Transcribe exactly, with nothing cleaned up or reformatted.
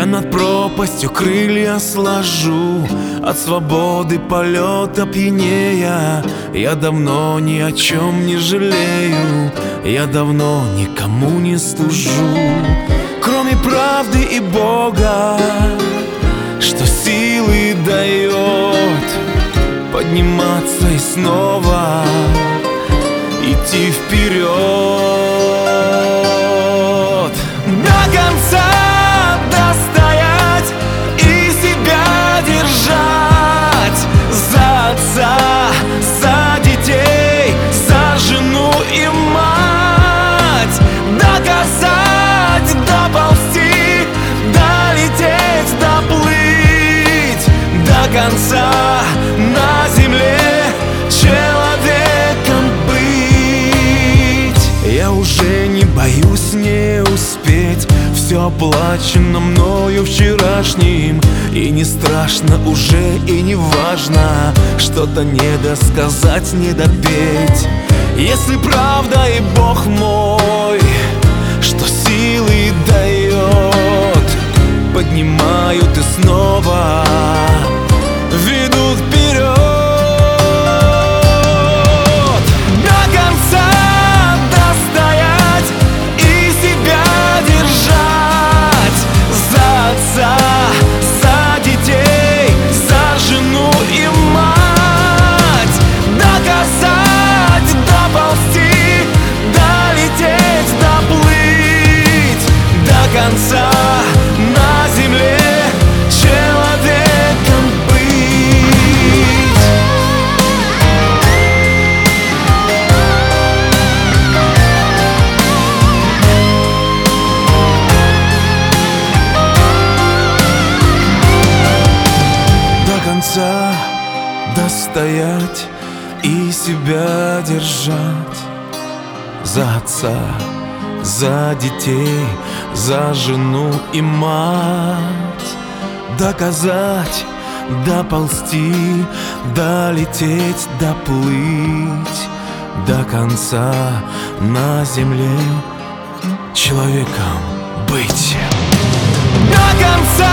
Я над пропастью крылья сложу, от свободы полета пьянея. Я давно ни о чем не жалею, я давно никому не служу, кроме правды и Бога, что силы дает подниматься и снова идти вперед. До конца достоять и себя держать, за отца, за детей, за жену и мать. Доказать, доползти, долететь, доплыть до конца на земле человеком быть. Я уже не боюсь не успеть, все оплачено мною вчерашним, и не страшно уже, и не важно что-то недосказать, не допеть. Если правда и Бог мой, что силы дает, поднимают и снова ведут вперед. До конца достоять и себя держать, за отца, за детей, за жену и мать. Доказать, доползти, долететь, доплыть до конца на земле человеком быть. До конца достоять и себя держать, за отца, за детей, за жену и мать. Доказать, доползти, долететь, доплыть до конца на земле человеком быть. До конца